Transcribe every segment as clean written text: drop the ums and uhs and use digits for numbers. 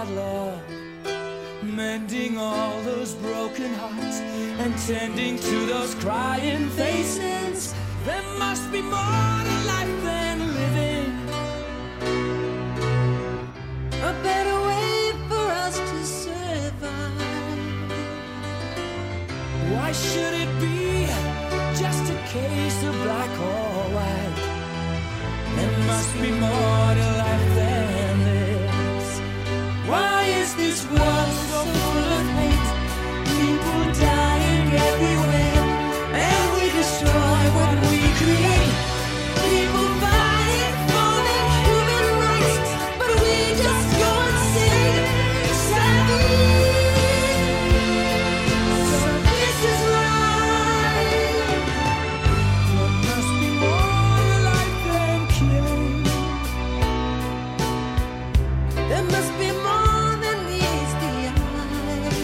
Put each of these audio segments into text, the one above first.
about love, mending all those broken hearts and tending to those crying faces. There must be more to life than living, a better way for us to survive. Why should it be just a case of black or white? There must be more to life than this. Why is this world so full of hate? People dying everywhere, and we destroy what we create. People fighting for their human rights, but we just go and sing sadly. So this is life. There must be more to life than killing. There must be more than meets the eye.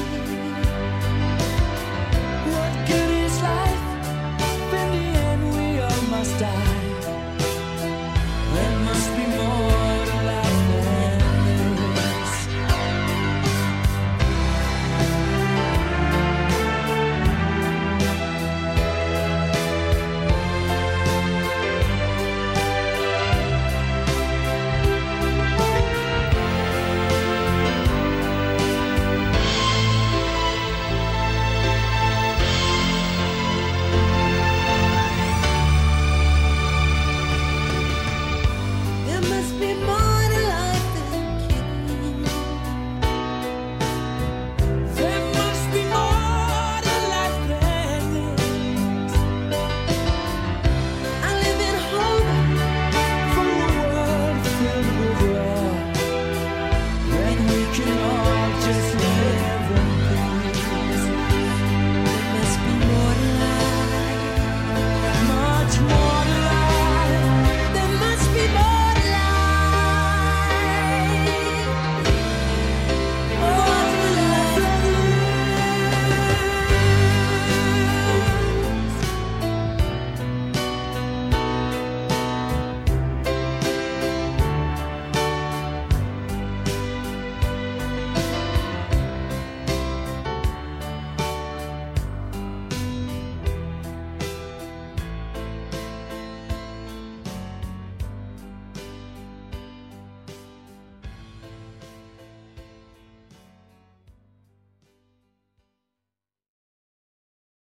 What good is life? In the end we all must die. There must be more to life than this. There must be more.